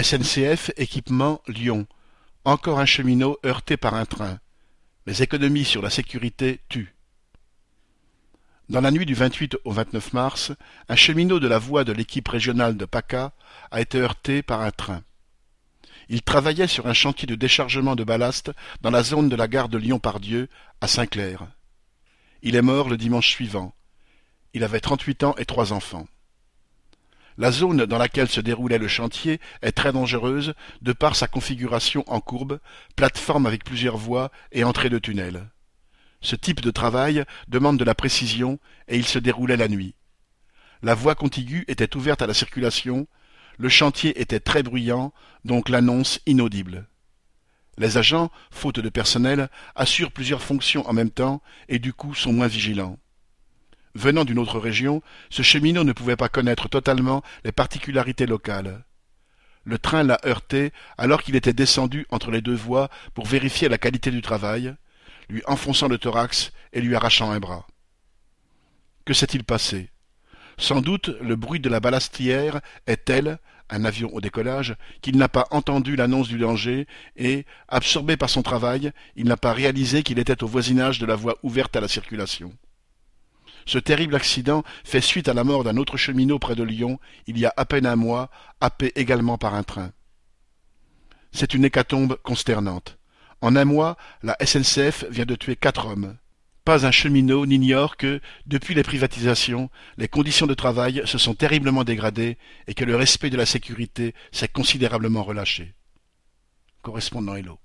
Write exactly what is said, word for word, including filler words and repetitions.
S N C F Équipement Lyon. Encore un cheminot heurté par un train. Les économies sur la sécurité tuent. Dans la nuit du vingt-huit au vingt-neuf mars, un cheminot de la voie de l'équipe régionale de PACA a été heurté par un train. Il travaillait sur un chantier de déchargement de ballast dans la zone de la gare de Lyon-Pardieu, à Saint-Clair. Il est mort le dimanche suivant. Il avait trente-huit ans et trois enfants. La zone dans laquelle se déroulait le chantier est très dangereuse de par sa configuration en courbe, plateforme avec plusieurs voies et entrée de tunnel. Ce type de travail demande de la précision et il se déroulait la nuit. La voie contiguë était ouverte à la circulation, le chantier était très bruyant, donc l'annonce inaudible. Les agents, faute de personnel, assurent plusieurs fonctions en même temps et du coup sont moins vigilants. Venant d'une autre région, ce cheminot ne pouvait pas connaître totalement les particularités locales. Le train l'a heurté alors qu'il était descendu entre les deux voies pour vérifier la qualité du travail, lui enfonçant le thorax et lui arrachant un bras. Que s'est-il passé? Sans doute le bruit de la ballastière est tel, un avion au décollage, qu'il n'a pas entendu l'annonce du danger et, absorbé par son travail, il n'a pas réalisé qu'il était au voisinage de la voie ouverte à la circulation. Ce terrible accident fait suite à la mort d'un autre cheminot près de Lyon, il y a à peine un mois, happé également par un train. C'est une hécatombe consternante. En un mois, la S N C F vient de tuer quatre hommes. Pas un cheminot n'ignore que, depuis les privatisations, les conditions de travail se sont terriblement dégradées et que le respect de la sécurité s'est considérablement relâché. Correspondant Hello.